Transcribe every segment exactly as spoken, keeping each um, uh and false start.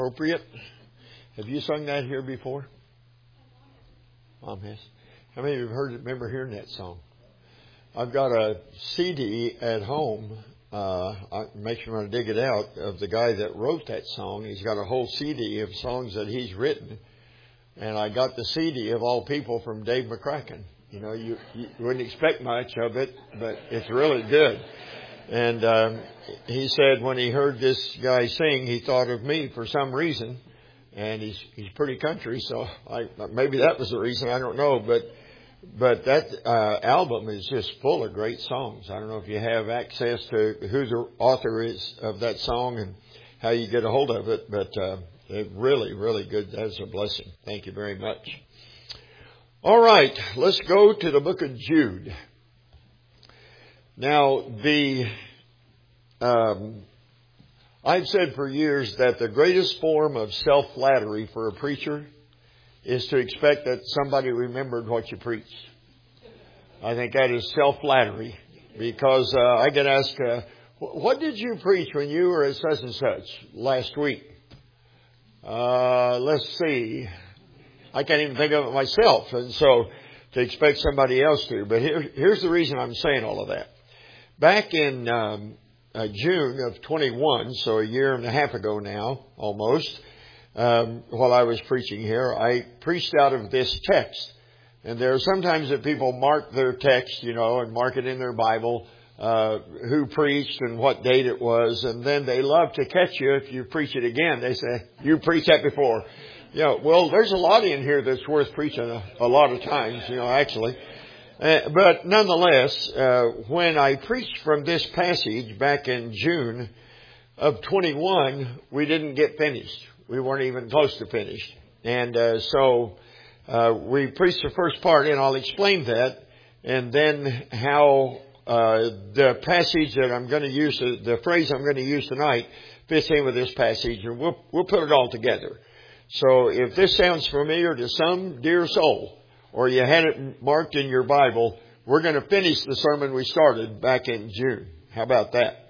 Appropriate. Have you sung that here before? Mom has. How many of you have heard, remember hearing that song? I've got a C D at home. Uh, I make sure when I dig it out of the guy that wrote that song. He's got a whole C D of songs that he's written, and I got the C D of all people from Dave McCracken. You know, you, you wouldn't expect much of it, but it's really good. And um, he said when he heard this guy sing, he thought of me for some reason. And he's he's pretty country, so I, maybe that was the reason. I don't know, but but that uh, album is just full of great songs. I don't know if you have access to who the author is of that song and how you get a hold of it, but uh, it's really, really good. That's a blessing. Thank you very much. All right, let's go to the book of Jude. Now, the um, I've said for years that the greatest form of self-flattery for a preacher is to expect that somebody remembered what you preached. I think that is self-flattery because uh, I get asked, uh, what did you preach when you were at such and such last week? Uh, let's see. I can't even think of it myself. And so to expect somebody else to. But here, here's the reason I'm saying all of that. Back in um, uh, June of twenty-one, so a year and a half ago now, almost, um, while I was preaching here, I preached out of this text. And there are sometimes that people mark their text, you know, and mark it in their Bible, uh, who preached and what date it was. And then they love to catch you if you preach it again. They say, you preached that before. You know, well, there's a lot in here that's worth preaching a, a lot of times, you know, actually. Uh, but nonetheless, uh, when I preached from this passage back in June of twenty-one, we didn't get finished. We weren't even close to finished. And uh, so uh, we preached the first part, and I'll explain that, and then how uh, the passage that I'm going to use, the phrase I'm going to use tonight, fits in with this passage, and we'll we'll put it all together. So if this sounds familiar to some dear soul, or you had it marked in your Bible, we're going to finish the sermon we started back in June. How about that?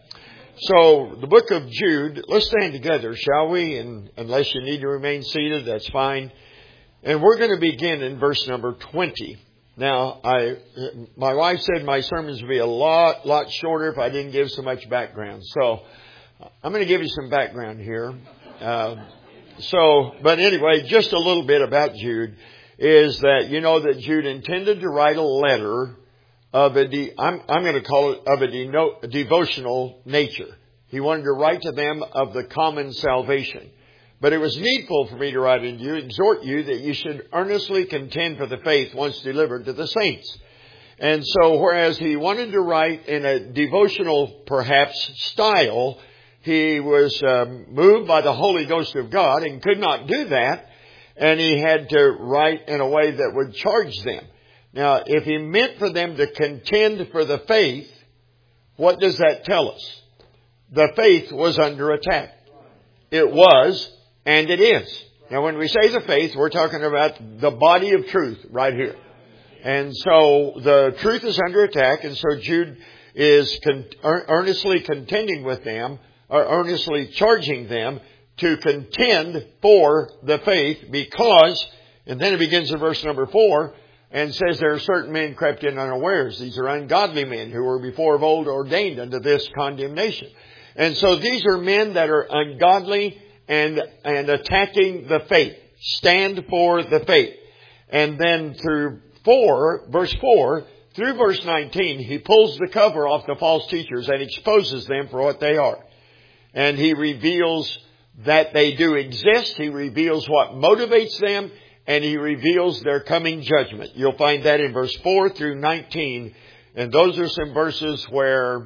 So the book of Jude, let's stand together, shall we? And unless you need to remain seated, that's fine. And we're going to begin in verse number twenty. Now, I, my wife said my sermons would be a lot, lot shorter if I didn't give so much background. So I'm going to give you some background here. Uh, So, but anyway, just a little bit about Jude is that, you know, that Jude intended to write a letter of a, de, I'm, I'm going to call it of a, de, a devotional nature. He wanted to write to them of the common salvation. But it was needful for me to write unto you, exhort you that you should earnestly contend for the faith once delivered to the saints. And so, whereas he wanted to write in a devotional, perhaps, style, he was um, moved by the Holy Ghost of God and could not do that. And he had to write in a way that would charge them. Now, if he meant for them to contend for the faith, what does that tell us? The faith was under attack. It was, and it is. Now, when we say the faith, we're talking about the body of truth right here. And so the truth is under attack. And so Jude is con- earnestly contending with them, are earnestly charging them to contend for the faith because, and then it begins in verse number four and says there are certain men crept in unawares. These are ungodly men who were before of old ordained unto this condemnation. And so these are men that are ungodly and, and attacking the faith. Stand for the faith. And then through four, verse four, through verse nineteen, he pulls the cover off the false teachers and exposes them for what they are. And he reveals that they do exist. He reveals what motivates them. And he reveals their coming judgment. You'll find that in verse four through nineteen. And those are some verses where,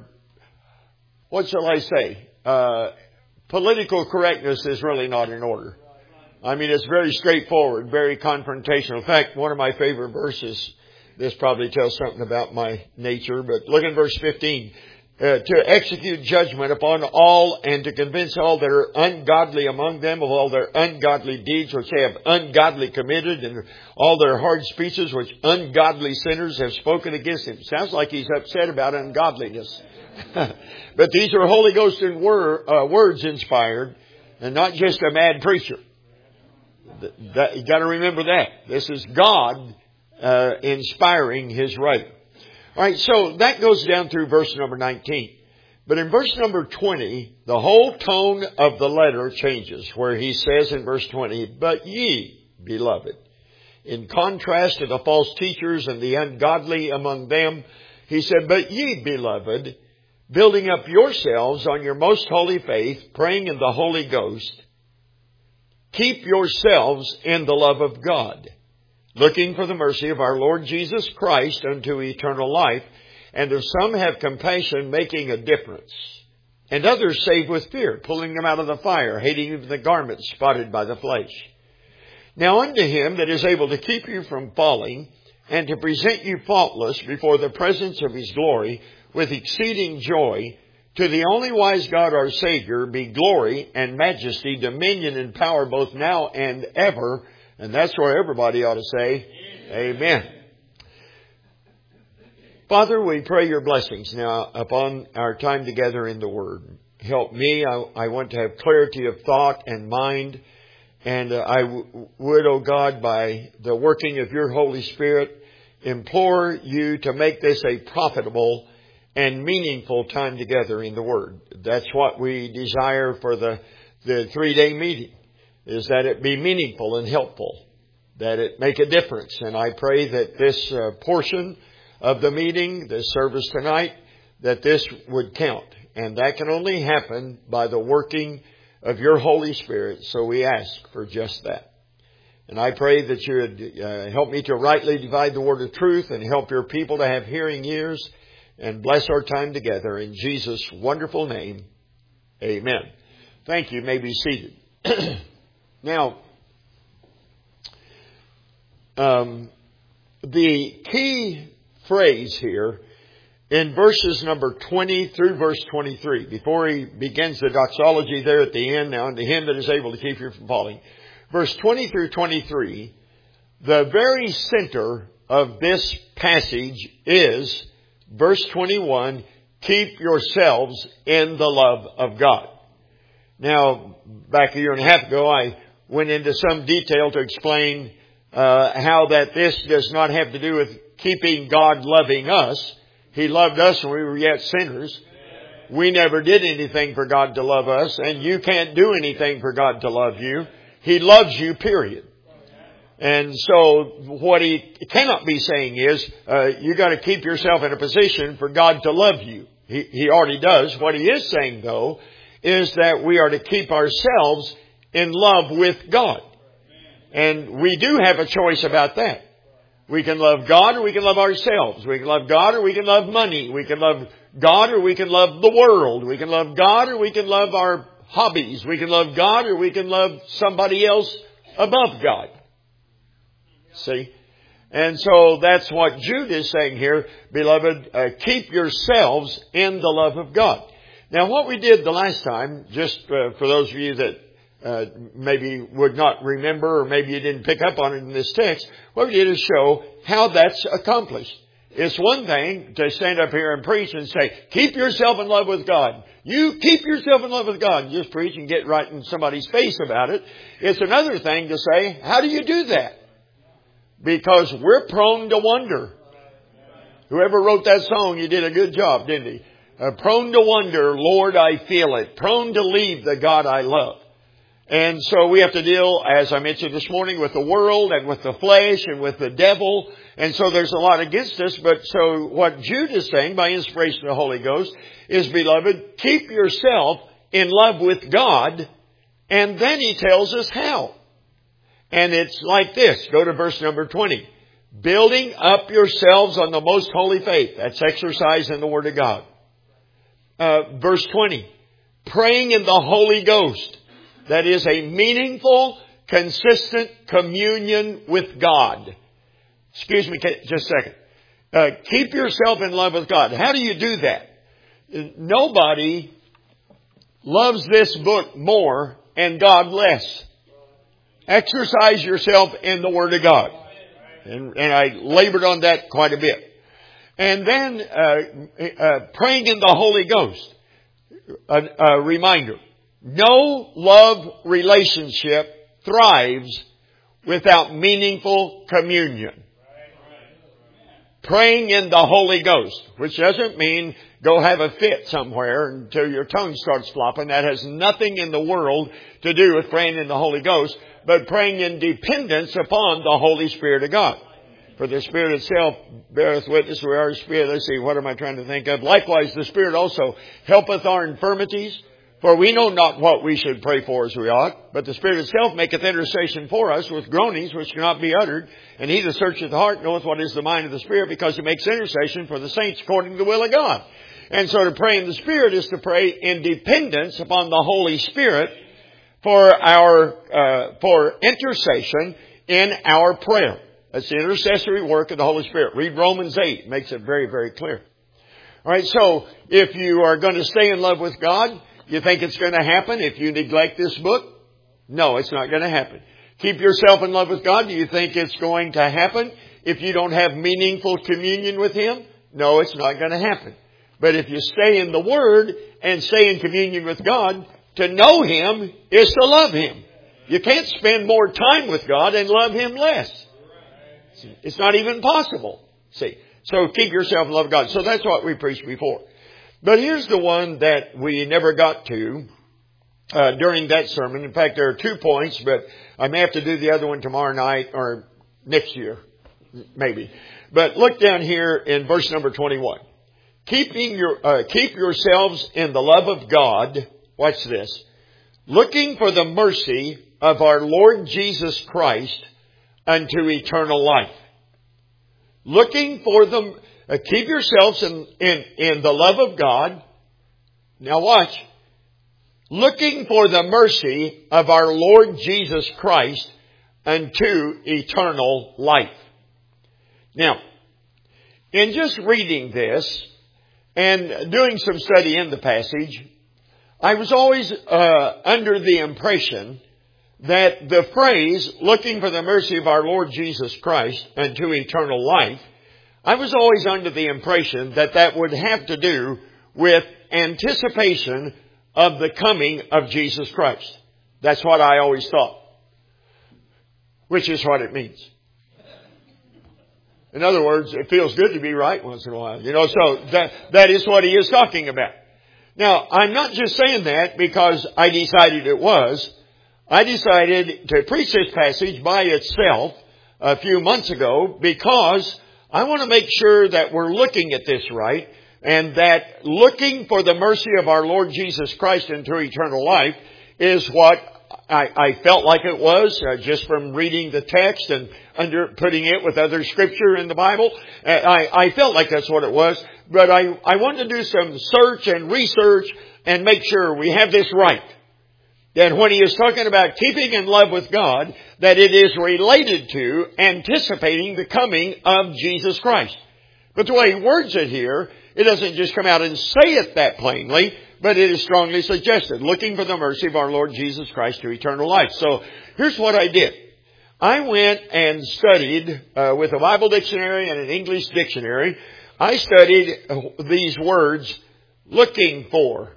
what shall I say? Uh, political correctness is really not in order. I mean, it's very straightforward, very confrontational. In fact, one of my favorite verses, this probably tells something about my nature, but look in verse fifteen. Uh, to execute judgment upon all and to convince all that are ungodly among them of all their ungodly deeds which they have ungodly committed and all their hard speeches which ungodly sinners have spoken against him. Sounds like he's upset about ungodliness. But these are Holy Ghost and wor- uh, words inspired. and not just a mad preacher. That, you got to remember that. This is God uh, inspiring His writer. All right, so that goes down through verse number nineteen. But in verse number twenty, the whole tone of the letter changes, where he says in verse twenty, "But ye, beloved," in contrast to the false teachers and the ungodly among them, he said, "But ye, beloved, building up yourselves on your most holy faith, praying in the Holy Ghost, keep yourselves in the love of God, looking for the mercy of our Lord Jesus Christ unto eternal life. And if some have compassion, making a difference, and others save with fear, pulling them out of the fire, hating even the garments spotted by the flesh. Now unto Him that is able to keep you from falling, and to present you faultless before the presence of His glory, with exceeding joy, to the only wise God our Savior, be glory and majesty, dominion and power, both now and ever." And that's where everybody ought to say, Amen. Amen. Father, we pray your blessings now upon our time together in the Word. Help me. I, I want to have clarity of thought and mind. And uh, I w- would, oh God, by the working of your Holy Spirit, implore you to make this a profitable and meaningful time together in the Word. That's what we desire for the, the three-day meeting, is that it be meaningful and helpful, that it make a difference. And I pray that this uh, portion of the meeting, this service tonight, that this would count. And that can only happen by the working of your Holy Spirit. So we ask for just that. And I pray that you would uh, help me to rightly divide the word of truth, and help your people to have hearing ears, and bless our time together. In Jesus' wonderful name, amen. Thank you. You may be seated. Now, um, the key phrase here in verses number twenty through verse twenty-three, before he begins the doxology there at the end, now unto Him that is able to keep you from falling. Verse twenty through twenty-three, the very center of this passage is verse twenty-one, keep yourselves in the love of God. Now, back a year and a half ago, I went into some detail to explain uh, how that this does not have to do with keeping God loving us. He loved us when we were yet sinners. We never did anything for God to love us, and you can't do anything for God to love you. He loves you, period. And so what he cannot be saying is, uh, you got to keep yourself in a position for God to love you. He, he already does. What he is saying, though, is that we are to keep ourselves in love with God. And we do have a choice about that. We can love God or we can love ourselves. We can love God or we can love money. We can love God or we can love the world. We can love God or we can love our hobbies. We can love God or we can love somebody else above God. See? And so that's what Jude is saying here. Beloved, uh, keep yourselves in the love of God. Now what we did the last time, just uh, for those of you that Uh, maybe would not remember, or maybe you didn't pick up on it in this text, what we did is show how that's accomplished. It's one thing to stand up here and preach and say, keep yourself in love with God. You keep yourself in love with God. And just preach and get right in somebody's face about it. It's another thing to say, how do you do that? Because we're prone to wonder. Whoever wrote that song, you did a good job, didn't he? Uh, prone to wonder, Lord, I feel it. Prone to leave the God I love. And so we have to deal, as I mentioned this morning, with the world and with the flesh and with the devil. And so there's a lot against us. But so what Jude is saying by inspiration of the Holy Ghost is, beloved, keep yourself in love with God. And then he tells us how. And it's like this. Go to verse number twenty. Building up yourselves on the most holy faith. That's exercise in the Word of God. Uh, verse twenty. Praying in the Holy Ghost. That is a meaningful, consistent communion with God. Excuse me just a second. Uh, keep yourself in love with God. How do you do that? Nobody loves this book more and God less. Exercise yourself in the Word of God. And, and I labored on that quite a bit. And then uh, uh, praying in the Holy Ghost. A, a reminder. No love relationship thrives without meaningful communion. Praying in the Holy Ghost, which doesn't mean go have a fit somewhere until your tongue starts flopping. That has nothing in the world to do with praying in the Holy Ghost, but praying in dependence upon the Holy Spirit of God. For the Spirit itself beareth witness with our spirit. Let's see, what am I trying to think of? Likewise, the Spirit also helpeth our infirmities. For we know not what we should pray for as we ought, but the Spirit itself maketh intercession for us with groanings which cannot be uttered. And he that searcheth the heart knoweth what is the mind of the Spirit, because he makes intercession for the saints according to the will of God. And so to pray in the Spirit is to pray in dependence upon the Holy Spirit for our uh, for intercession in our prayer. That's the intercessory work of the Holy Spirit. Read Romans eight. It makes it very, very clear. All right, so if you are going to stay in love with God, you think it's going to happen if you neglect this book? No, it's not going to happen. Keep yourself in love with God. Do you think it's going to happen if you don't have meaningful communion with Him? No, it's not going to happen. But if you stay in the Word and stay in communion with God, to know Him is to love Him. You can't spend more time with God and love Him less. It's not even possible. See, so keep yourself in love with God. So that's what we preached before. But here's the one that we never got to uh, during that sermon. In fact, there are two points, but I may have to do the other one tomorrow night or next year, maybe. But look down here in verse number twenty-one. Keeping your uh, keep yourselves in the love of God. Watch this. Looking for the mercy of our Lord Jesus Christ unto eternal life. Looking for the Uh, keep yourselves in, in, in the love of God. Now watch. Looking for the mercy of our Lord Jesus Christ unto eternal life. Now, in just reading this and doing some study in the passage, I was always uh, under the impression that the phrase, looking for the mercy of our Lord Jesus Christ unto eternal life, I was always under the impression that that would have to do with anticipation of the coming of Jesus Christ. That's what I always thought. Which is what it means. In other words, it feels good to be right once in a while. You know, so that, that is what he is talking about. Now, I'm not just saying that because I decided it was. I decided to preach this passage by itself a few months ago because I want to make sure that we're looking at this right, and that looking for the mercy of our Lord Jesus Christ into eternal life is what I, I felt like it was, uh, just from reading the text and under putting it with other scripture in the Bible. Uh, I, I felt like that's what it was, but I, I wanted to do some search and research and make sure we have this right. That when he is talking about keeping in love with God, that it is related to anticipating the coming of Jesus Christ. But the way he words it here, it doesn't just come out and say it that plainly, but it is strongly suggested. Looking for the mercy of our Lord Jesus Christ to eternal life. So here's what I did. I went and studied uh, with a Bible dictionary and an English dictionary. I studied uh, these words, looking for.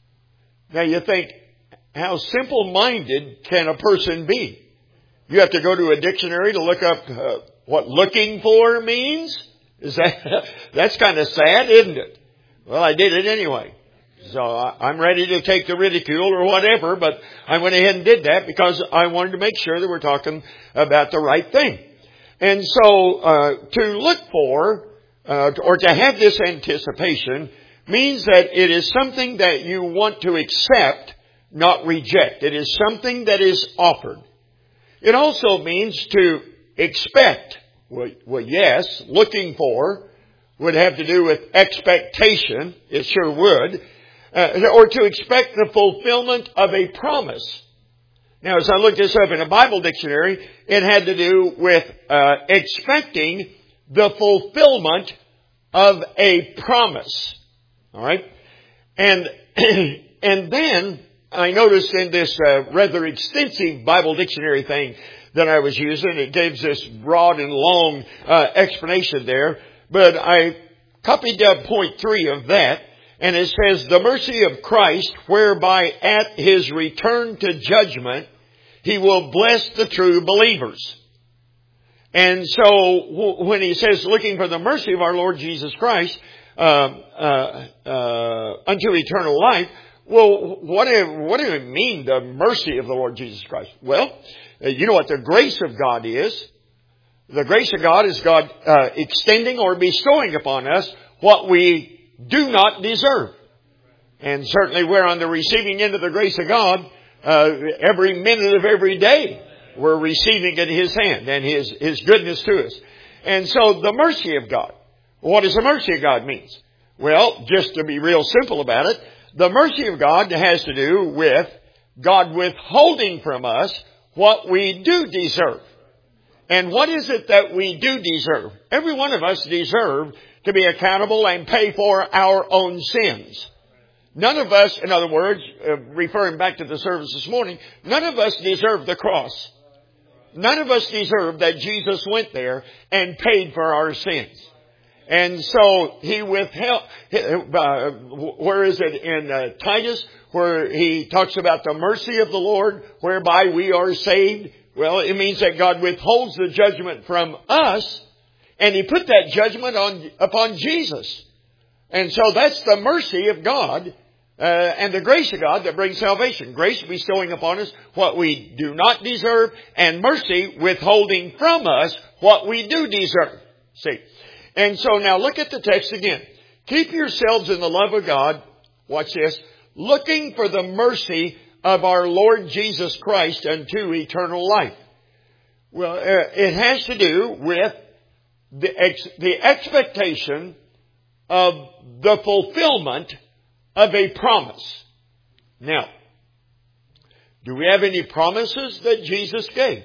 Now you think, how simple-minded can a person be? You have to go to a dictionary to look up uh, what looking for means? Is that, that's kind of sad, isn't it? Well, I did it anyway. So I'm ready to take the ridicule or whatever, but I went ahead and did that because I wanted to make sure that we're talking about the right thing. And so uh, to look for uh, or to have this anticipation means that it is something that you want to accept, not reject. It is something that is offered. It also means to expect. Well, well, yes, looking for would have to do with expectation. It sure would. Uh, or to expect the fulfillment of a promise. Now, as I looked this up in a Bible dictionary, it had to do with uh, expecting the fulfillment of a promise. All right? And, and then I noticed in this uh, rather extensive Bible dictionary thing that I was using, it gives this broad and long uh, explanation there. But I copied up point three of that, And it says, the mercy of Christ, whereby at His return to judgment, He will bless the true believers. And so when He says, looking for the mercy of our Lord Jesus Christ, uh, uh, uh, unto eternal life, well, what do, what do it mean, the mercy of the Lord Jesus Christ? Well, you know what the grace of God is. The grace of God is God uh, extending or bestowing upon us what we do not deserve. And certainly we're on the receiving end of the grace of God uh, every minute of every day. We're receiving at His hand and His, His goodness to us. And so the mercy of God. What does the mercy of God mean? Well, just to be real simple about it, the mercy of God has to do with God withholding from us what we do deserve. And what is it that we do deserve? Every one of us deserve to be accountable and pay for our own sins. None of us, in other words, uh, referring back to the service this morning, none of us deserve the cross. None of us deserve that Jesus went there and paid for our sins. And so He withheld, uh, where is it in uh, Titus, where he talks about the mercy of the Lord, whereby we are saved? Well, it means that God withholds the judgment from us, and He put that judgment on upon Jesus. And so that's the mercy of God uh, and the grace of God that brings salvation. Grace bestowing upon us what we do not deserve, and mercy withholding from us what we do deserve. See? And so now look at the text again. Keep yourselves in the love of God. Watch this. Looking for the mercy of our Lord Jesus Christ unto eternal life. Well, uh, it has to do with the ex- the expectation of the fulfillment of a promise. Now, do we have any promises that Jesus gave?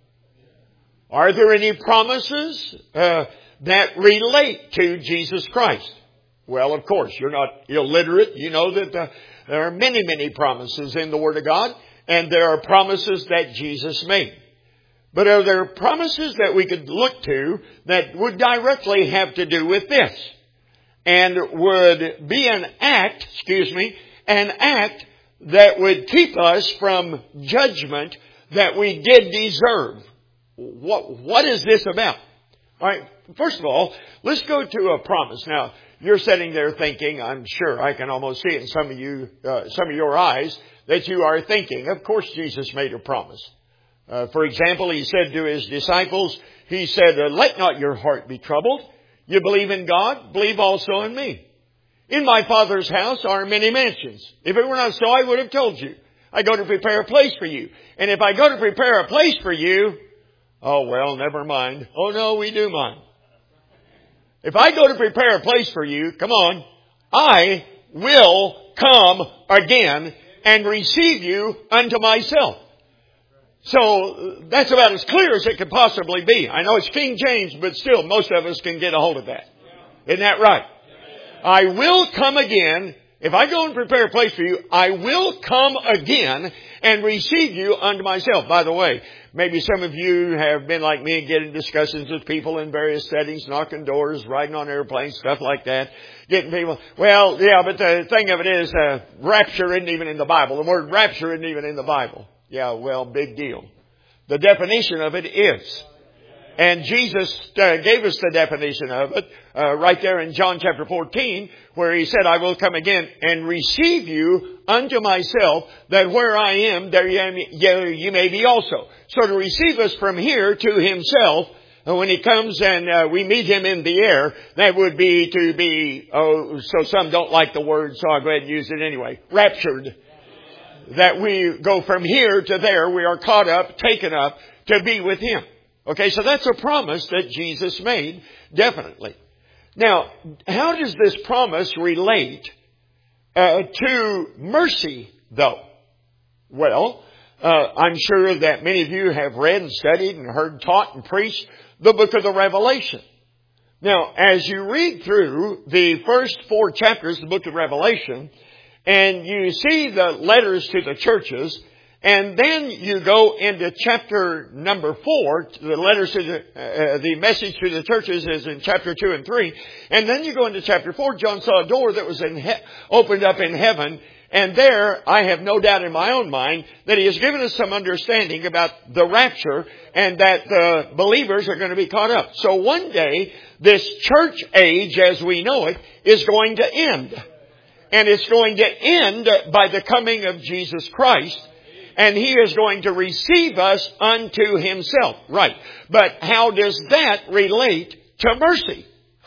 Are there any promises uh, that relate to Jesus Christ? Well, of course, you're not illiterate. You know that the, there are many, many promises in the Word of God, and there are promises that Jesus made. But are there promises that we could look to that would directly have to do with this? And would be an act, excuse me, an act that would keep us from judgment that we did deserve. What, what is this about? All right, first of all, let's go to a promise. Now, you're sitting there thinking, I'm sure I can almost see it in some of you, uh, some of your eyes, that you are thinking, of course Jesus made a promise. Uh, for example, He said to His disciples, He said, let not your heart be troubled. You believe in God, believe also in me. In my Father's house are many mansions. If it were not so, I would have told you. I go to prepare a place for you. And if I go to prepare a place for you, oh, well, never mind. Oh, no, we do mind. If I go to prepare a place for you, come on, I will come again and receive you unto myself. So that's about as clear as it could possibly be. I know it's King James, but still most of us can get a hold of that. Isn't that right? I will come again. If I go and prepare a place for you, I will come again and receive you unto myself. By the way, maybe some of you have been like me and get in discussions with people in various settings, knocking doors, riding on airplanes, stuff like that. Getting people, well, yeah, but the thing of it is, uh, rapture isn't even in the Bible. The word rapture isn't even in the Bible. Yeah, well, big deal. The definition of it is. And Jesus uh, gave us the definition of it uh, right there in John chapter fourteen, where He said, I will come again and receive you unto myself, that where I am, there you may be also. So to receive us from here to Himself, when He comes and uh, we meet Him in the air, that would be to be, oh, so some don't like the word, so I'll go ahead and use it anyway, raptured. That we go from here to there, we are caught up, taken up to be with Him. Okay, so that's a promise that Jesus made, definitely. Now, how does this promise relate uh, to mercy, though? Well, uh, I'm sure that many of you have read and studied and heard taught and preached the book of the Revelation. Now, as you read through the first four chapters of the book of Revelation, and you see the letters to the churches, And then you go into chapter number four, the letters to the, uh, the message to the churches is in chapter two and three. And then you go into chapter four, John saw a door that was in he- opened up in heaven. And there, I have no doubt in my own mind that He has given us some understanding about the rapture and that the believers are going to be caught up. So one day, this church age as we know it is going to end. And it's going to end by the coming of Jesus Christ. And He is going to receive us unto Himself. Right. But how does that relate to mercy?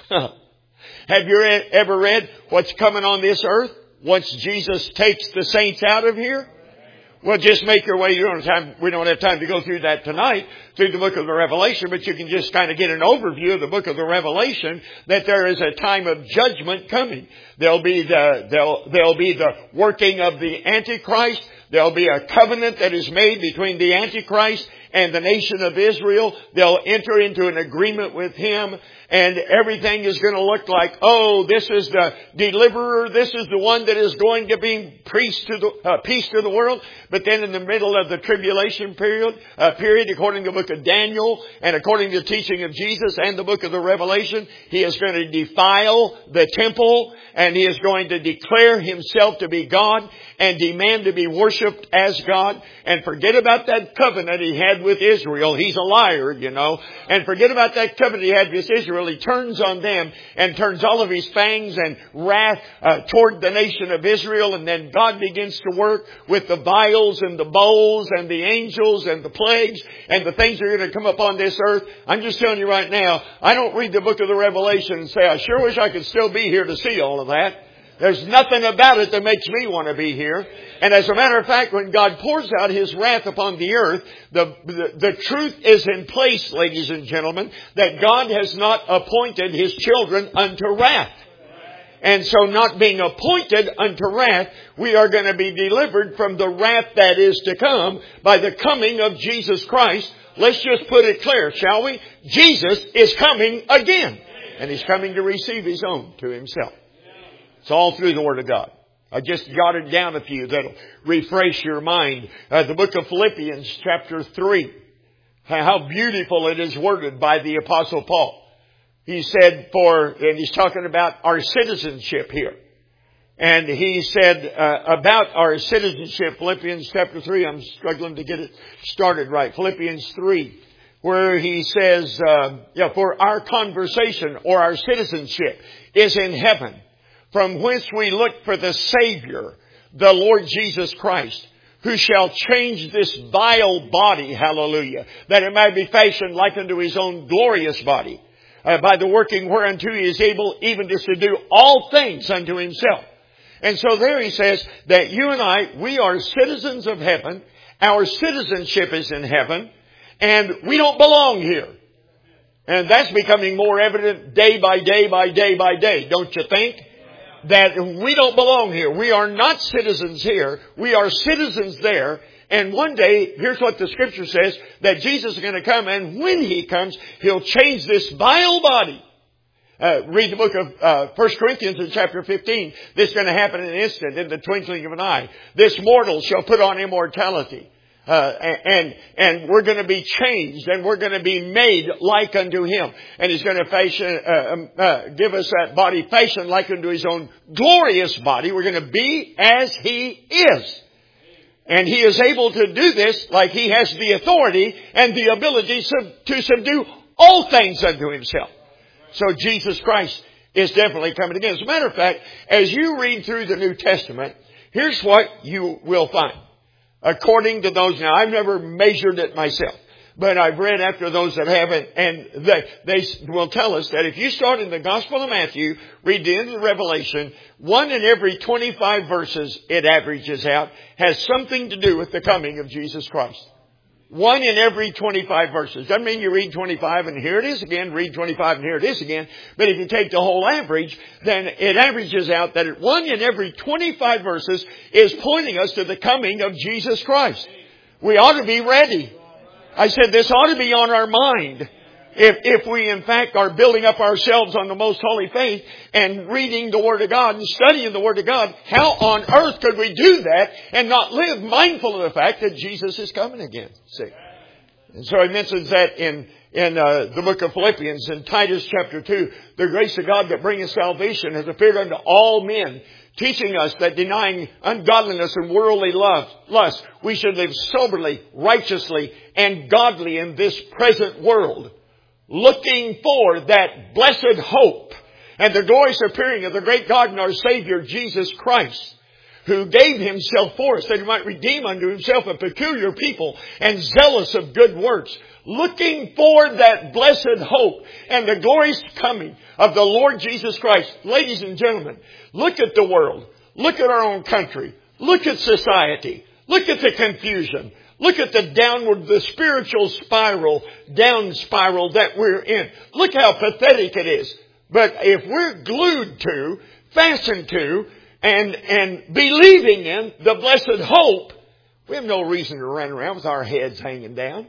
Have you ever read what's coming on this earth once Jesus takes the saints out of here? Well, just make your way. You don't have time, we don't have time to go through that tonight, through the book of the Revelation, but you can just kind of get an overview of the book of the Revelation that there is a time of judgment coming. There'll be the, there'll, there'll be the working of the Antichrist. There'll be a covenant that is made between the Antichrist and the nation of Israel. They'll enter into an agreement with him, and everything is going to look like, oh, this is the deliverer. This is the one that is going to be priest to the, uh, peace to the world. But then in the middle of the tribulation period, uh, period, according to the book of Daniel and according to the teaching of Jesus and the book of the Revelation, he is going to defile the temple, and he is going to declare himself to be God and demand to be worshipped as God. And forget about that covenant he had with Israel. He's a liar, you know. And forget about that covenant he had with Israel. He turns on them and turns all of his fangs and wrath uh, toward the nation of Israel. And then God begins to work with the vials and the bowls and the angels and the plagues and the things that are going to come upon this earth. I'm just telling you right now, I don't read the book of the Revelation and say, I sure wish I could still be here to see all of that. There's nothing about it that makes me want to be here. And as a matter of fact, when God pours out His wrath upon the earth, the, the, the truth is in place, ladies and gentlemen, that God has not appointed His children unto wrath. And so not being appointed unto wrath, we are going to be delivered from the wrath that is to come by the coming of Jesus Christ. Let's just put it clear, shall we? Jesus is coming again. And He's coming to receive His own to Himself. It's all through the Word of God. I just jotted down a few that'll refresh your mind. Uh, the book of Philippians chapter three. How beautiful it is worded by the Apostle Paul. He said for, and he's talking about our citizenship here. And he said uh, about our citizenship, Philippians chapter three, I'm struggling to get it started right. Philippians three, where he says, uh, yeah, for our conversation or our citizenship is in heaven, from whence we look for the Savior, the Lord Jesus Christ, who shall change this vile body, hallelujah, that it might be fashioned like unto His own glorious body, uh, by the working whereunto He is able even to subdue all things unto Himself. And so there he says that you and I, we are citizens of heaven, our citizenship is in heaven, and we don't belong here. And that's becoming more evident day by day by day by day, don't you think? That we don't belong here. We are not citizens here. We are citizens there. And one day, here's what the Scripture says, that Jesus is going to come, and when He comes, He'll change this vile body. Uh, read the book of uh, First Corinthians in chapter fifteen. This is going to happen in an instant, in the twinkling of an eye. This mortal shall put on immortality. Uh, and, and we're going to be changed, and we're going to be made like unto Him. And He's going to fashion, uh, uh, give us that body fashioned like unto His own glorious body. We're going to be as He is. And He is able to do this like He has the authority and the ability sub- to subdue all things unto Himself. So Jesus Christ is definitely coming again. As a matter of fact, as you read through the New Testament, here's what you will find. According to those, now I've never measured it myself, but I've read after those that haven't, and they, they will tell us that if you start in the Gospel of Matthew, read the end of the Revelation, one in every twenty-five verses, it averages out, has something to do with the coming of Jesus Christ. One in every twenty-five verses. Doesn't mean you read twenty-five and here it is again, read twenty-five and here it is again. But if you take the whole average, then it averages out that one in every twenty-five verses is pointing us to the coming of Jesus Christ. We ought to be ready. I said this ought to be on our mind. if, if we in fact are building up ourselves on the most holy faith and reading the Word of God and studying the Word of God, how on earth could we do that and not live mindful of the fact that Jesus is coming again? See? And so he mentions that in, in uh, the book of Philippians, in Titus chapter two, the grace of God that bringeth salvation has appeared unto all men, teaching us that denying ungodliness and worldly love, lust, we should live soberly, righteously, and godly in this present world, looking for that blessed hope and the glorious appearing of the great God and our Savior, Jesus Christ, who gave himself for us that he might redeem unto himself a peculiar people and zealous of good works, looking for that blessed hope and the glorious coming of the Lord Jesus Christ. Ladies and gentlemen, look at the world. Look at our own country. Look at society. Look at the confusion. Look at the downward, the spiritual spiral, down spiral that we're in. Look how pathetic it is. But if we're glued to, fastened to, and, and believing in the blessed hope, we have no reason to run around with our heads hanging down.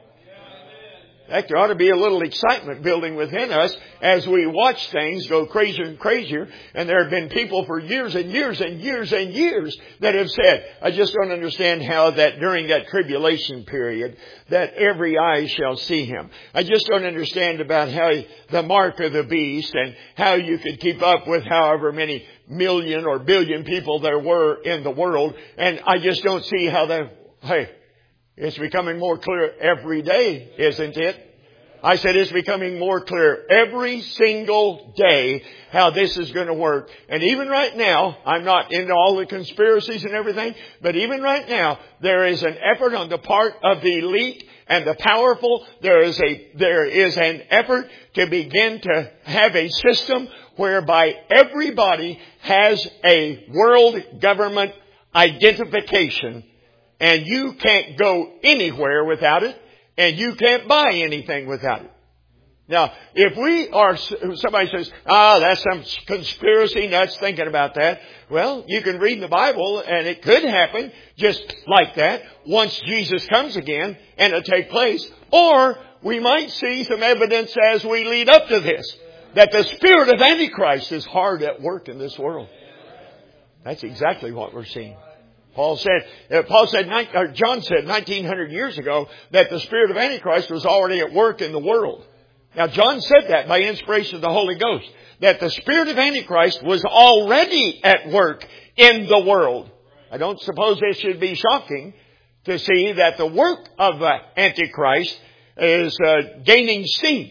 In fact, there ought to be a little excitement building within us as we watch things go crazier and crazier. And there have been people for years and years and years and years that have said, I just don't understand how that during that tribulation period that every eye shall see him. I just don't understand about how the mark of the beast and how you could keep up with however many million or billion people there were in the world. And I just don't see how that, hey, it's becoming more clear every day, isn't it? I said it's becoming more clear every single day how this is going to work. And even right now, I'm not into all the conspiracies and everything, but even right now, there is an effort on the part of the elite and the powerful. There is a, there is an effort to begin to have a system whereby everybody has a world government identification. And you can't go anywhere without it. And you can't buy anything without it. Now, if we are, somebody says, ah, that's some conspiracy nuts thinking about that. Well, you can read the Bible and it could happen just like that once Jesus comes again and it'll take place. Or we might see some evidence as we lead up to this, that the spirit of Antichrist is hard at work in this world. That's exactly what we're seeing. Paul said, uh, Paul said, or John said nineteen hundred years ago that the spirit of Antichrist was already at work in the world. Now, John said that by inspiration of the Holy Ghost, that the spirit of Antichrist was already at work in the world. I don't suppose it should be shocking to see that the work of uh, Antichrist is uh, gaining steam.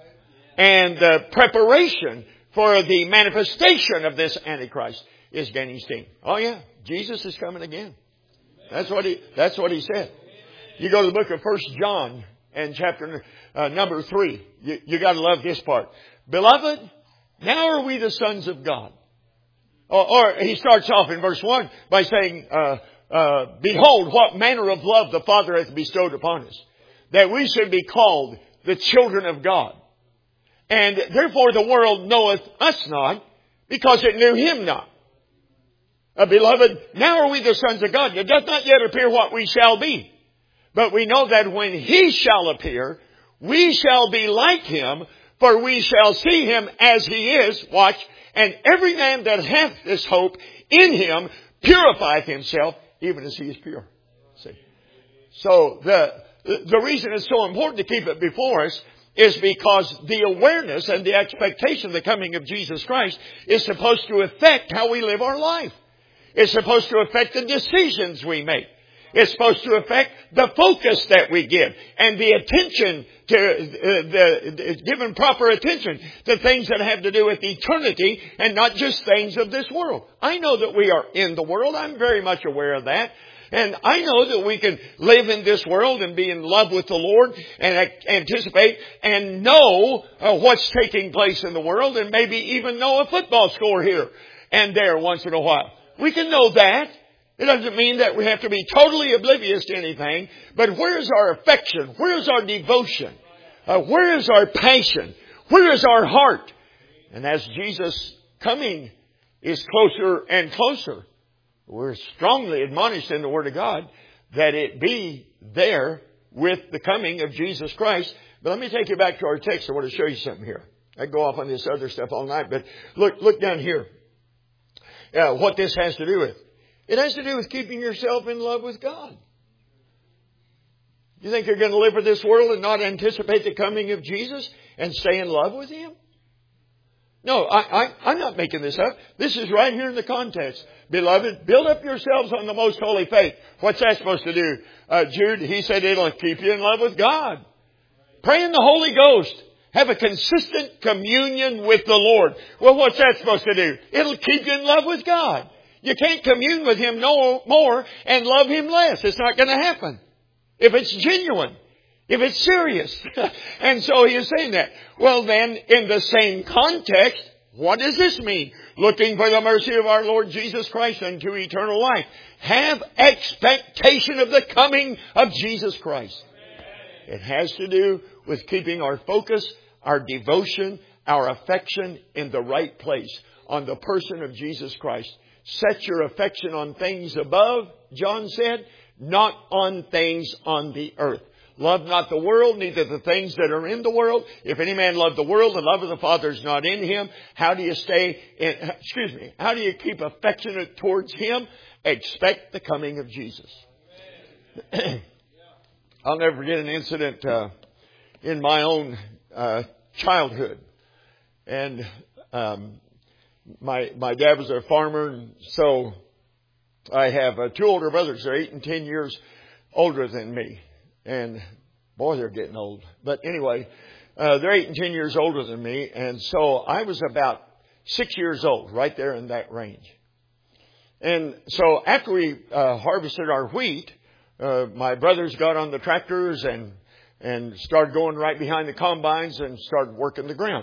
And the preparation for the manifestation of this Antichrist is gaining steam. Oh yeah, Jesus is coming again. That's what he, that's what he said. You go to the book of First John and chapter uh, number three. You, you got to love this part. Beloved, now are we the sons of God. Or, or he starts off in verse one by saying, uh, uh, behold, what manner of love the Father hath bestowed upon us, that we should be called the children of God. And therefore the world knoweth us not, because it knew him not. Uh, beloved, now are we the sons of God. It doth not yet appear what we shall be. But we know that when he shall appear, we shall be like him, for we shall see him as he is. Watch. And every man that hath this hope in him purifieth himself, even as he is pure. See. So the, the reason it's so important to keep it before us is because the awareness and the expectation of the coming of Jesus Christ is supposed to affect how we live our life. It's supposed to affect the decisions we make. It's supposed to affect the focus that we give and the attention to uh, the, the given proper attention to things that have to do with eternity and not just things of this world. I know that we are in the world. I'm very much aware of that. And I know that we can live in this world and be in love with the Lord and anticipate and know uh, what's taking place in the world and maybe even know a football score here and there once in a while. We can know that. It doesn't mean that we have to be totally oblivious to anything. But where is our affection? Where is our devotion? Uh, where is our passion? Where is our heart? And as Jesus' coming is closer and closer, we're strongly admonished in the Word of God that it be there with the coming of Jesus Christ. But let me take you back to our text. I want to show you something here. I can go off on this other stuff all night, but look, look down here. Uh, what this has to do with. It has to do with keeping yourself in love with God. You think you're going to live for this world and not anticipate the coming of Jesus and stay in love with Him? No, I, I, I'm not making this up. This is right here in the context. Beloved, build up yourselves on the most holy faith. What's that supposed to do? Uh, Jude, he said it'll keep you in love with God. Pray in the Holy Ghost. Have a consistent communion with the Lord. Well, what's that supposed to do? It'll keep you in love with God. You can't commune with Him no more and love Him less. It's not going to happen. If it's genuine. If it's serious. And so he is saying that. Well then, in the same context, what does this mean? Looking for the mercy of our Lord Jesus Christ unto eternal life. Have expectation of the coming of Jesus Christ. It has to do with keeping our focus, our devotion, our affection in the right place. On the person of Jesus Christ. Set your affection on things above, John said, not on things on the earth. Love not the world, neither the things that are in the world. If any man love the world, the love of the Father is not in him. How do you stay, in, excuse me, how do you keep affectionate towards Him? Expect the coming of Jesus. I'll never forget an incident uh, in my own uh, childhood. And um, my my dad was a farmer, and so I have uh, two older brothers. They're eight and ten years older than me. And boy, they're getting old. But anyway, uh, they're eight and ten years older than me. And so I was about six years old, right there in that range. And so after we uh, harvested our wheat, uh, my brothers got on the tractors and and started going right behind the combines and started working the ground.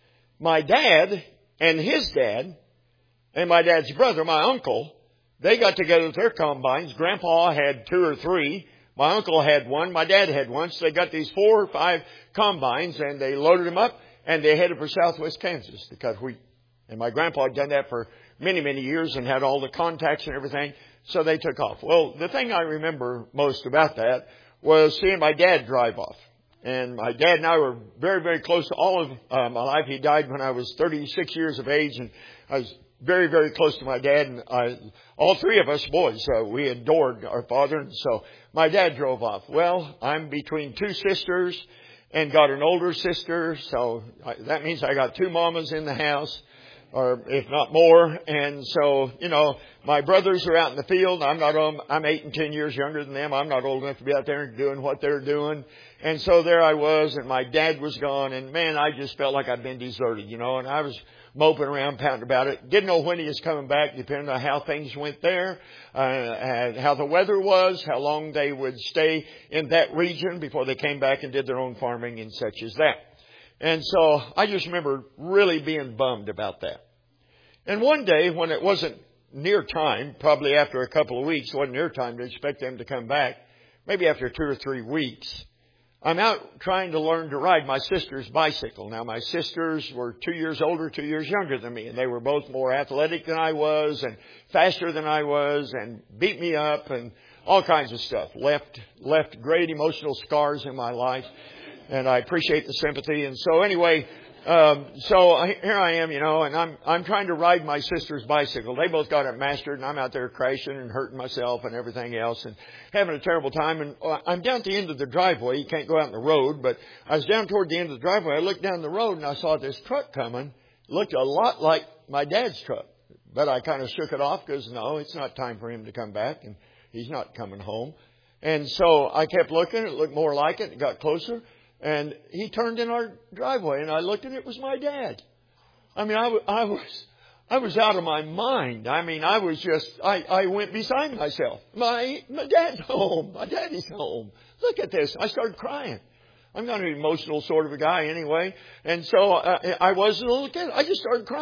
My dad and his dad and my dad's brother, my uncle, they got together with their combines. Grandpa had two or three. My uncle had one. My dad had one. So they got these four or five combines and they loaded them up and they headed for southwest Kansas to cut wheat. And my grandpa had done that for many, many years and had all the contacts and everything. So they took off. Well, the thing I remember most about that was seeing my dad drive off. And my dad and I were very, very close to all of uh, my life. He died when I was thirty-six years of age. And I was very, very close to my dad. And I, all three of us boys, uh, we adored our father. And so my dad drove off. Well, I'm between two sisters and got an older sister. So I, that means I got two mamas in the house, or if not more. And so, you know, my brothers are out in the field. I'm not, um, I'm eight and ten years younger than them. I'm not old enough to be out there doing what they're doing. And so there I was, and my dad was gone. And man, I just felt like I'd been deserted, you know, and I was moping around, pounding about it. Didn't know when he was coming back, depending on how things went there, uh, and how the weather was, how long they would stay in that region before they came back and did their own farming and such as that. And so I just remember really being bummed about that. And one day when it wasn't near time, probably after a couple of weeks, it wasn't near time to expect them to come back, maybe after two or three weeks, I'm out trying to learn to ride my sister's bicycle. Now, my sisters were two years older, two years younger than me, and they were both more athletic than I was and faster than I was and beat me up and all kinds of stuff. Left, left great emotional scars in my life, and I appreciate the sympathy. And so anyway, um, so I, here I am, you know, and I'm, I'm trying to ride my sister's bicycle. They both got it mastered, and I'm out there crashing and hurting myself and everything else and having a terrible time. And I'm down at the end of the driveway. You can't go out in the road, but I was down toward the end of the driveway. I looked down the road and I saw this truck coming. It looked a lot like my dad's truck, but I kind of shook it off because no, it's not time for him to come back and he's not coming home. And so I kept looking. It looked more like it. It got closer. And he turned in our driveway, and I looked, and it was my dad. I mean, I, w- I was, I was out of my mind. I mean, I was just, I, I went beside myself. My, my dad's home. My daddy's home. Look at this. I started crying. I'm not an emotional sort of a guy anyway. And so uh, I was a little kid. I just started crying.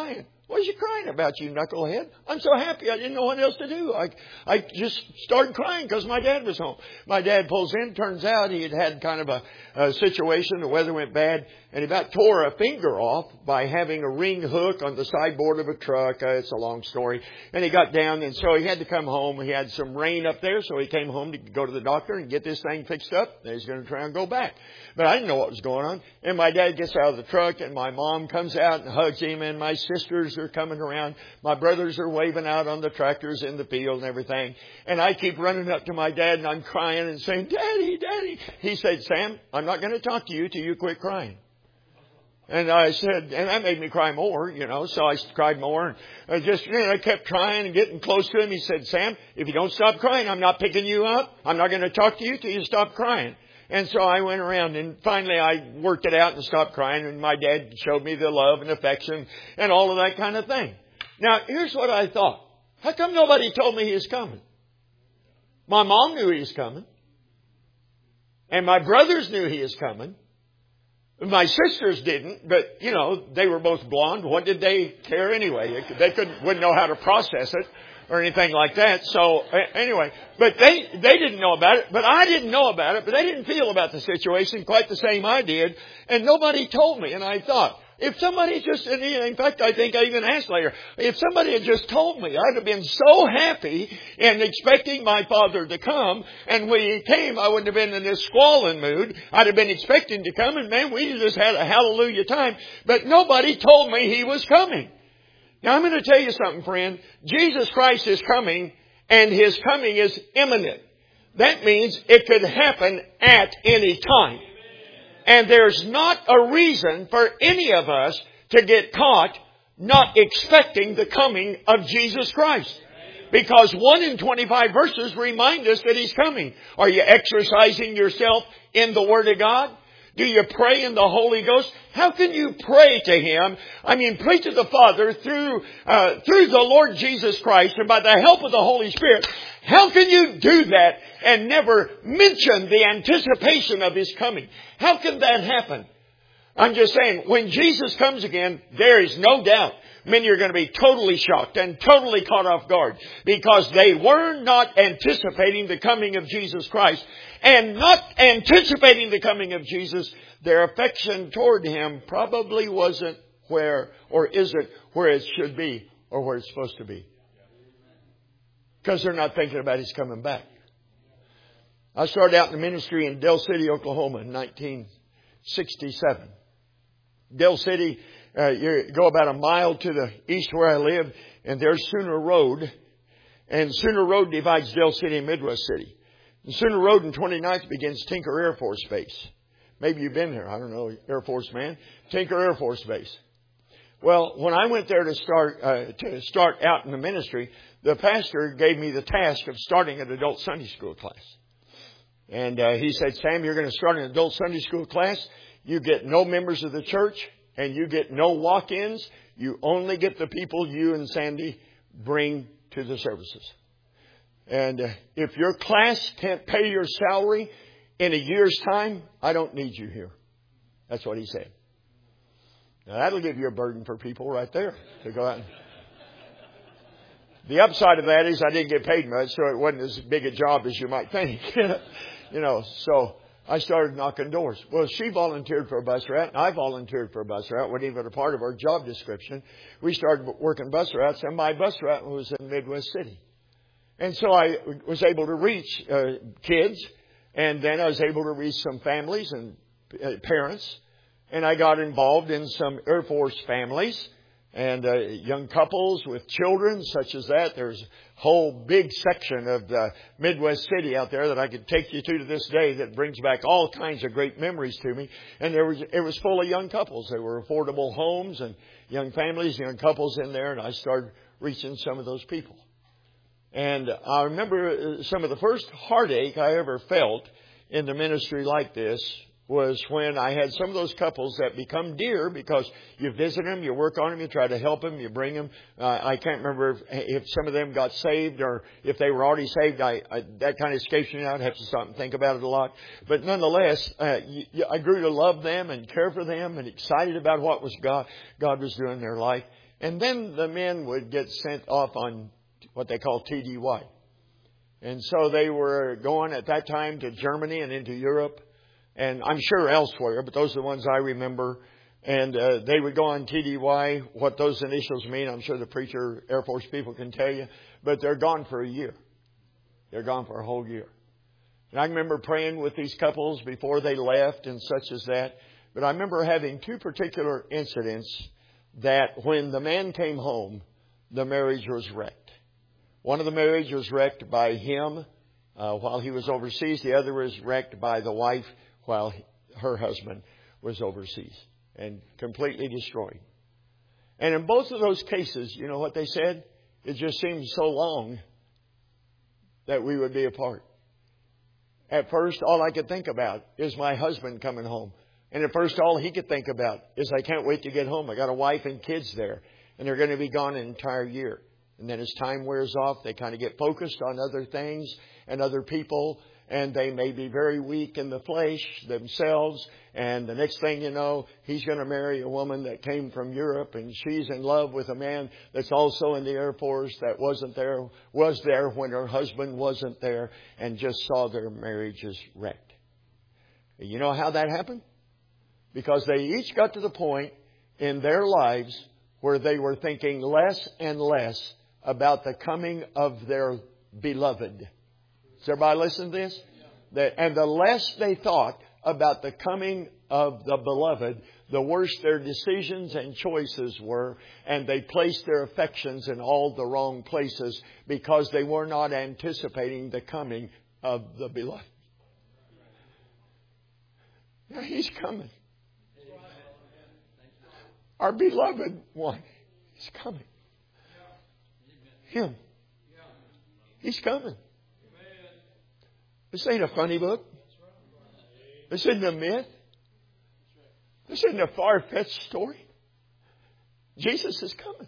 What are you crying about, you knucklehead? I'm so happy I didn't know what else to do. I, I just started crying because my dad was home. My dad pulls in. Turns out he had had kind of a, a situation. The weather went bad. And he about tore a finger off by having a ring hook on the sideboard of a truck. Uh, it's a long story. And he got down, and so he had to come home. He had some rain up there, so he came home to go to the doctor and get this thing fixed up. And he's going to try and go back. But I didn't know what was going on. And my dad gets out of the truck, and my mom comes out and hugs him, and my sisters are coming around. My brothers are waving out on the tractors in the field and everything. And I keep running up to my dad, and I'm crying and saying, Daddy, Daddy. He said, Sam, I'm not going to talk to you till you quit crying. And I said, and that made me cry more, you know, so I cried more. And I just, you know, I kept trying and getting close to him. He said, Sam, if you don't stop crying, I'm not picking you up. I'm not going to talk to you till you stop crying. And so I went around, and finally I worked it out and stopped crying. And my dad showed me the love and affection and all of that kind of thing. Now, here's what I thought. How come nobody told me he was coming? My mom knew he was coming. And my brothers knew he was coming. My sisters didn't, but, you know, they were both blonde. What did they care anyway? They couldn't, wouldn't know how to process it or anything like that. So, anyway, but they, they didn't know about it, but I didn't know about it, but they didn't feel about the situation quite the same I did. And nobody told me. And I thought, if somebody just, in fact, I think I even asked later, if somebody had just told me, I'd have been so happy and expecting my father to come. And when he came, I wouldn't have been in this squalling mood. I'd have been expecting to come, and man, we just had a hallelujah time. But nobody told me he was coming. Now, I'm going to tell you something, friend. Jesus Christ is coming, and his coming is imminent. That means it could happen at any time. And there's not a reason for any of us to get caught not expecting the coming of Jesus Christ. Because one in twenty-five verses remind us that he's coming. Are you exercising yourself in the Word of God? Do you pray in the Holy Ghost? How can you pray to him? I mean, pray to the Father through uh, through the Lord Jesus Christ and by the help of the Holy Spirit. How can you do that and never mention the anticipation of his coming? How can that happen? I'm just saying, when Jesus comes again, there is no doubt many are going to be totally shocked and totally caught off guard because they were not anticipating the coming of Jesus Christ. And not anticipating the coming of Jesus, their affection toward him probably wasn't where, or isn't where it should be or where it's supposed to be. Because they're not thinking about his coming back. I started out in the ministry in Del City, Oklahoma in nineteen sixty-seven. Del City, uh, you go about a mile to the east where I live, and there's Sooner Road. And Sooner Road divides Del City and Midwest City. And Sooner Road and twenty-ninth begins Tinker Air Force Base. Maybe you've been there. I don't know, Air Force man. Tinker Air Force Base. Well, when I went there to start uh, to start out in the ministry, the pastor gave me the task of starting an adult Sunday school class. And uh, he said, Sam, you're going to start an adult Sunday school class. You get no members of the church, and you get no walk-ins. You only get the people you and Sandy bring to the services. And uh, if your class can't pay your salary in a year's time, I don't need you here. That's what he said. Now, that'll give you a burden for people right there to go out and... The upside of that is I didn't get paid much, so it wasn't as big a job as you might think. You know, so I started knocking doors. Well, she volunteered for a bus route, and I volunteered for a bus route. It wasn't even a part of our job description. We started working bus routes, and my bus route was in Midwest City. And so I was able to reach uh, kids, and then I was able to reach some families and uh, parents. And I got involved in some Air Force families and uh, young couples with children such as that. There's a whole big section of the Midwest City out there that I could take you to to this day that brings back all kinds of great memories to me. And there was it was full of young couples. There were affordable homes and young families, young couples in there. And I started reaching some of those people. And I remember some of the first heartache I ever felt in the ministry like this was when I had some of those couples that become dear because you visit them, you work on them, you try to help them, you bring them. Uh, I can't remember if, if some of them got saved or if they were already saved. I, I that kind of escapes me now. I'd have to stop and think about it a lot. But nonetheless, uh, you, you, I grew to love them and care for them and excited about what was God God was doing in their life. And then the men would get sent off on what they call T D Y. And so they were going at that time to Germany and into Europe. And I'm sure elsewhere, but those are the ones I remember. And uh, they would go on T D Y. What those initials mean, I'm sure the preacher, Air Force people can tell you. But they're gone for a year. They're gone for a whole year. And I remember praying with these couples before they left and such as that. But I remember having two particular incidents that when the man came home, the marriage was wrecked. One of the marriage was wrecked by him uh, while he was overseas. The other was wrecked by the wife while her husband was overseas and completely destroyed. And in both of those cases, you know what they said? It just seemed so long that we would be apart. At first, all I could think about is my husband coming home. And at first, all he could think about is, I can't wait to get home. I got a wife and kids there, and they're going to be gone an entire year. And then as time wears off, they kind of get focused on other things and other people, and they may be very weak in the flesh themselves. And the next thing you know, he's going to marry a woman that came from Europe, and she's in love with a man that's also in the Air Force that wasn't there, was there when her husband wasn't there, and just saw their marriages wrecked. You know how that happened? Because they each got to the point in their lives where they were thinking less and less about the coming of their beloved. Is everybody listening to this? That, and the less they thought about the coming of the beloved, the worse their decisions and choices were. And they placed their affections in all the wrong places because they were not anticipating the coming of the beloved. Now He's coming. Our beloved one is coming. Him. He's coming. This ain't a funny book. This isn't a myth. This isn't a far-fetched story. Jesus is coming.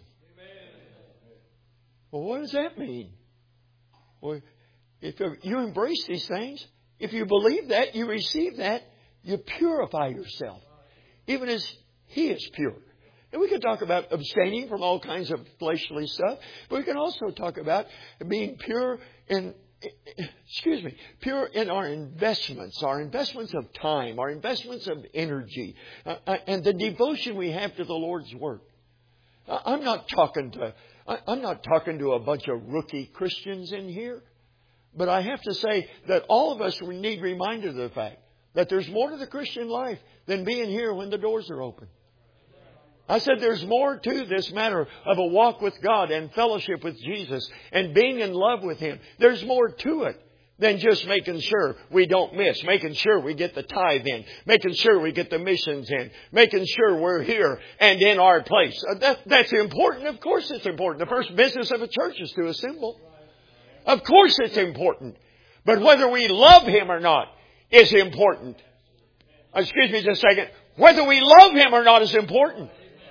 Well, what does that mean? Well, if you embrace these things, if you believe that, you receive that, you purify yourself. Even as He is pure. And we can talk about abstaining from all kinds of fleshly stuff. But we can also talk about being pure in, excuse me, pure in our investments, our investments of time, our investments of energy, uh, and the devotion we have to the Lord's work. I'm not talking to, I'm not talking to a bunch of rookie Christians in here. But I have to say that all of us need reminded of the fact that there's more to the Christian life than being here when the doors are open. I said there's more to this matter of a walk with God and fellowship with Jesus and being in love with Him. There's more to it than just making sure we don't miss, making sure we get the tithe in, making sure we get the missions in, making sure we're here and in our place. That, that's important. Of course it's important. The first business of a church is to assemble. Of course it's important. But whether we love Him or not is important. Excuse me just a second. Whether we love Him or not is important.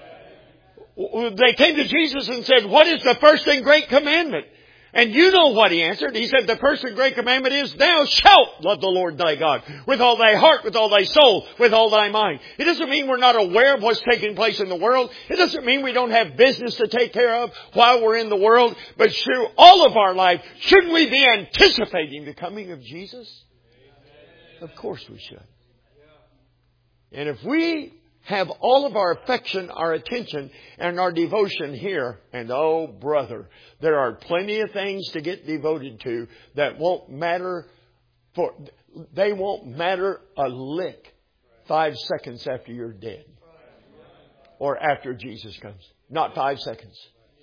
They came to Jesus and said, what is the first and great commandment? And you know what He answered. He said, the first and great commandment is, thou shalt love the Lord thy God with all thy heart, with all thy soul, with all thy mind. It doesn't mean we're not aware of what's taking place in the world. It doesn't mean we don't have business to take care of while we're in the world. But through all of our life, shouldn't we be anticipating the coming of Jesus? Of course we should. And if we have all of our affection, our attention, and our devotion here, and oh, brother, there are plenty of things to get devoted to that won't matter for, they won't matter a lick five seconds after you're dead. Or after Jesus comes. Not five seconds.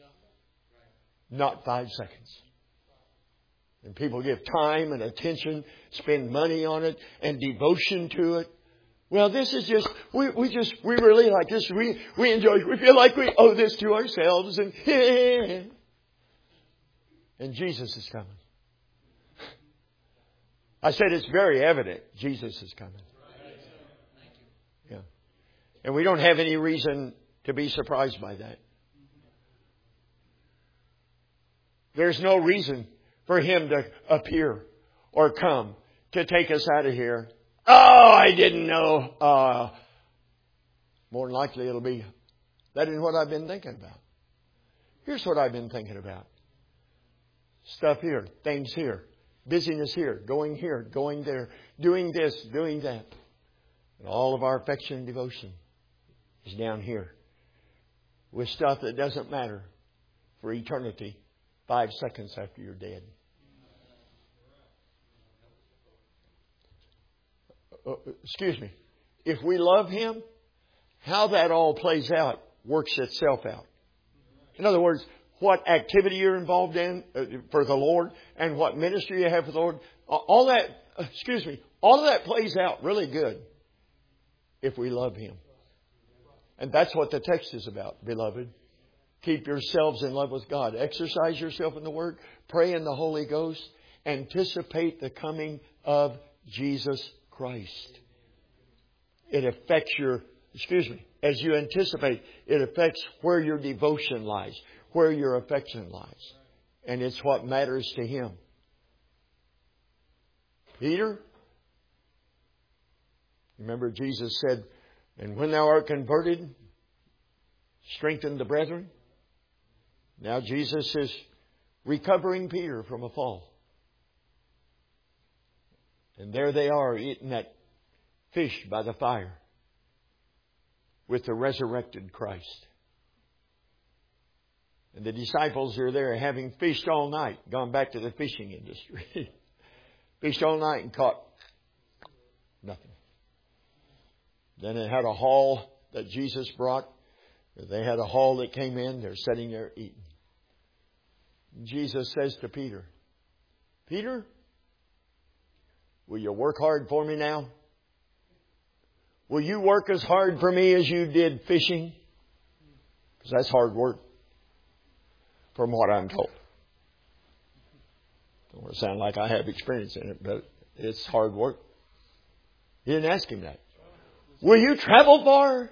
Not five seconds. And people give time and attention, spend money on it, and devotion to it. Well, this is just, we, we just, we really like this. We, we enjoy it. We feel like we owe this to ourselves. And, and Jesus is coming. I said it's very evident Jesus is coming. Yeah. And we don't have any reason to be surprised by that. There's no reason for Him to appear or come to take us out of here. Oh, I didn't know. Uh, more than likely it'll be, that isn't what I've been thinking about. Here's what I've been thinking about. Stuff here, things here, busyness here, going here, going there, doing this, doing that. And all of our affection and devotion is down here with stuff that doesn't matter for eternity five seconds after you're dead. Uh, excuse me. If we love Him, how that all plays out works itself out. In other words, what activity you're involved in for the Lord and what ministry you have for the Lord, all that, excuse me, all of that plays out really good if we love Him. And that's what the text is about, beloved. Keep yourselves in love with God. Exercise yourself in the Word. Pray in the Holy Ghost. Anticipate the coming of Jesus Christ. It affects your, excuse me, as you anticipate, it affects where your devotion lies, where your affection lies. And it's what matters to Him. Peter, remember Jesus said, and when thou art converted, strengthen the brethren. Now Jesus is recovering Peter from a fall. And there they are eating that fish by the fire with the resurrected Christ. And the disciples are there having fished all night, gone back to the fishing industry. Fished all night and caught nothing. Then it had a haul that Jesus brought. They had a haul that came in. They're sitting there eating. Jesus says to Peter, Peter, will you work hard for me now? Will you work as hard for me as you did fishing? Because that's hard work, from what I'm told. Don't want to sound like I have experience in it, but it's hard work. He didn't ask him that. Will you travel far?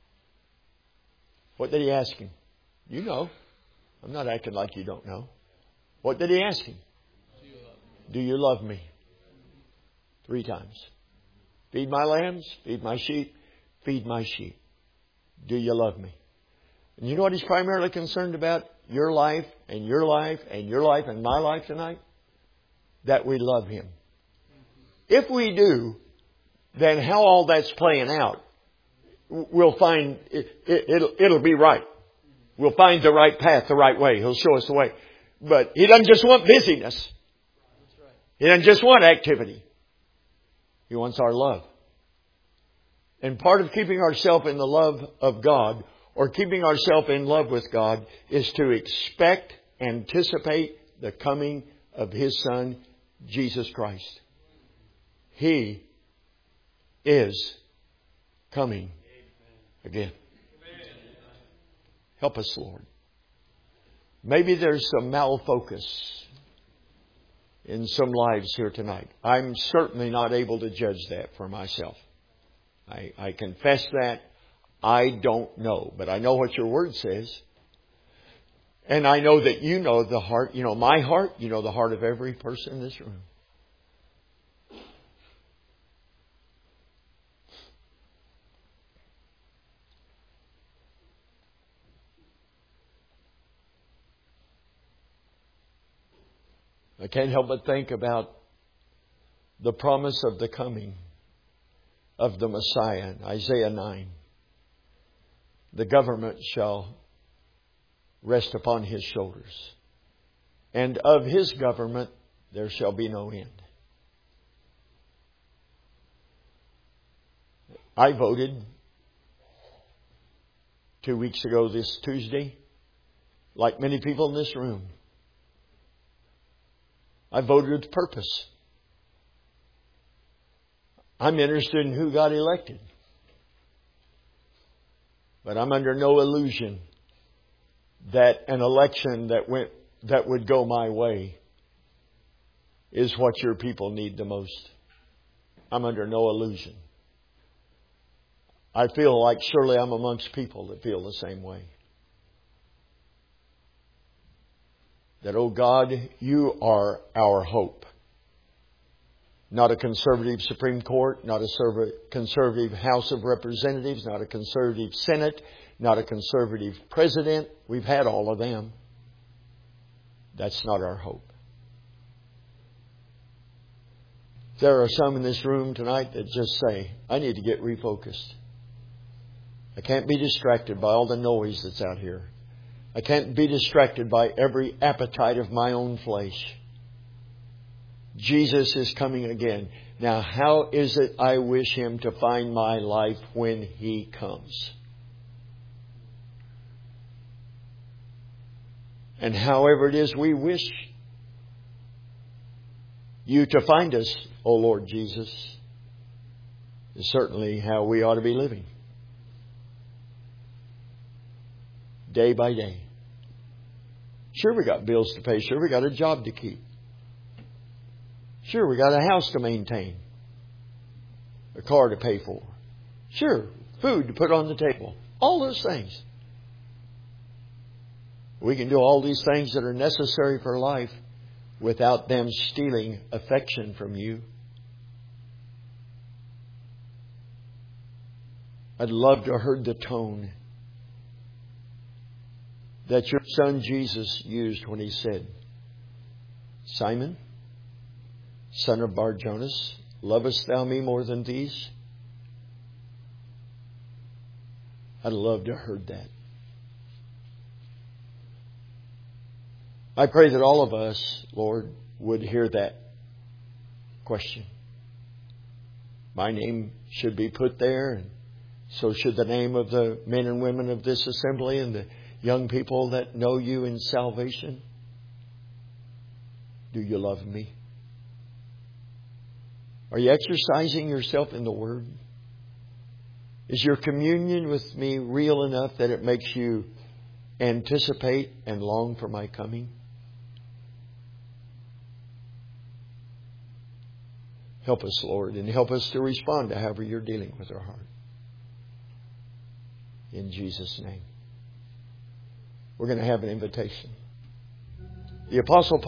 What did he ask him? You know. I'm not acting like you don't know. What did he ask him? Do you love me? Three times. Feed my lambs, feed my sheep, feed my sheep. Do you love me? And you know what he's primarily concerned about? Your life and your life and your life and my life tonight? That we love Him. If we do, then how all that's playing out, we'll find it, it, it'll, it'll be right. We'll find the right path, the right way. He'll show us the way. But He doesn't just want busyness. He doesn't just want activity. He wants our love. And part of keeping ourselves in the love of God, or keeping ourselves in love with God, is to expect, anticipate the coming of His Son, Jesus Christ. He is coming again. Help us, Lord. Maybe there's some malfocus in some lives here tonight. I'm certainly not able to judge that for myself. I, I confess that. I don't know. But I know what your Word says. And I know that you know the heart. You know my heart. You know the heart of every person in this room. I can't help but think about the promise of the coming of the Messiah in Isaiah nine. The government shall rest upon His shoulders, and of His government there shall be no end. I voted two weeks ago this Tuesday, like many people in this room. I voted with purpose. I'm interested in who got elected. But I'm under no illusion that an election that went that would go my way is what your people need the most. I'm under no illusion. I feel like surely I'm amongst people that feel the same way. That, oh God, You are our hope. Not a conservative Supreme Court, not a conservative House of Representatives, not a conservative Senate, not a conservative President. We've had all of them. That's not our hope. There are some in this room tonight that just say, I need to get refocused. I can't be distracted by all the noise that's out here. I can't be distracted by every appetite of my own flesh. Jesus is coming again. Now, how is it I wish Him to find my life when He comes? And however it is we wish You to find us, O Lord Jesus, is certainly how we ought to be living. Day by day. Sure, we got bills to pay. Sure, we got a job to keep. Sure, we got a house to maintain. A car to pay for. Sure, food to put on the table. All those things. We can do all these things that are necessary for life without them stealing affection from you. I'd love to have heard the tone that your Son Jesus used when He said, Simon, son of Bar-Jonas, lovest thou me more than these? I'd love to have heard that. I pray that all of us, Lord, would hear that question. My name should be put there, and so should the name of the men and women of this assembly and the young people that know You in salvation. Do you love me? Are you exercising yourself in the Word? Is your communion with me real enough that it makes you anticipate and long for my coming? Help us, Lord, and help us to respond to however You're dealing with our heart. In Jesus' name. We're going to have an invitation. The Apostle Paul